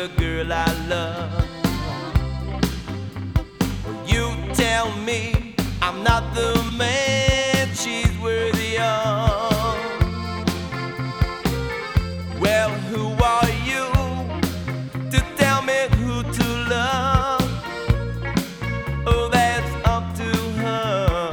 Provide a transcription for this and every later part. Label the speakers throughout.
Speaker 1: the girl I love. You tell me I'm not the man she's worthy of. Well, who are you to tell me who to love? Oh, that's up to her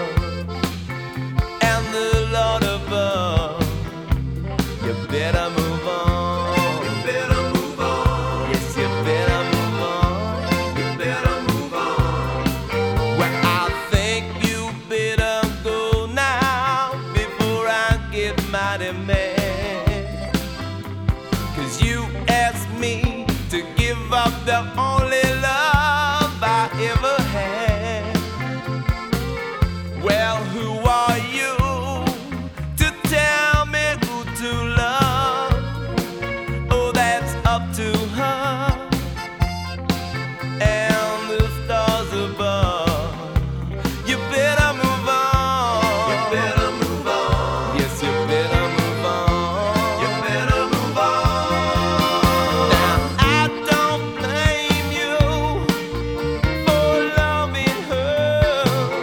Speaker 1: and the Lord above. You better move on. You better move on. Yes, you better move on. You better move on. Well, I think you better go now before I get mighty mad. 'Cause you asked me to give up the only love I ever had. Well, who are you to tell me who to love? Oh, that's up to her and the stars above. You better move on. You better move on. Yes, you better move on. You better move on. Now, I don't blame you for loving her,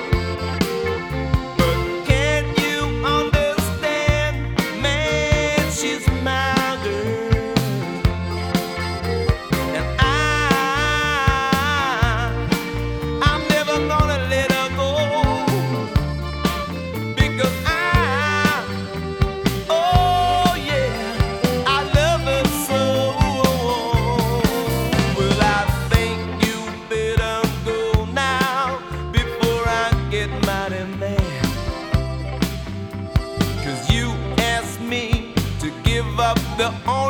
Speaker 1: but can't you understand, man, she's my girl, and I'm never gonna let her go, because oh yeah, I love her so. Well, I think you better go now before I get mighty mad. 'Cause you asked me to give up the